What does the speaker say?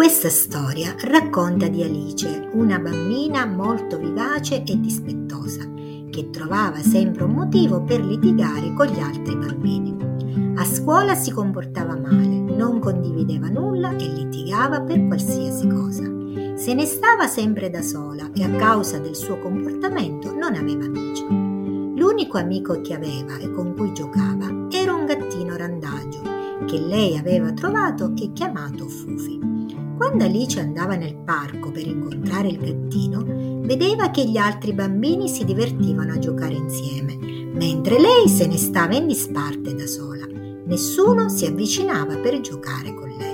Questa storia racconta di Alice, una bambina molto vivace e dispettosa, che trovava sempre un motivo per litigare con gli altri bambini. A scuola si comportava male, non condivideva nulla e litigava per qualsiasi cosa. Se ne stava sempre da sola e a causa del suo comportamento non aveva amici. L'unico amico che aveva e con cui giocava era un gattino randagio che lei aveva trovato e chiamato Fufi. Quando Alice andava nel parco per incontrare il gattino, vedeva che gli altri bambini si divertivano a giocare insieme, mentre lei se ne stava in disparte da sola. Nessuno si avvicinava per giocare con lei.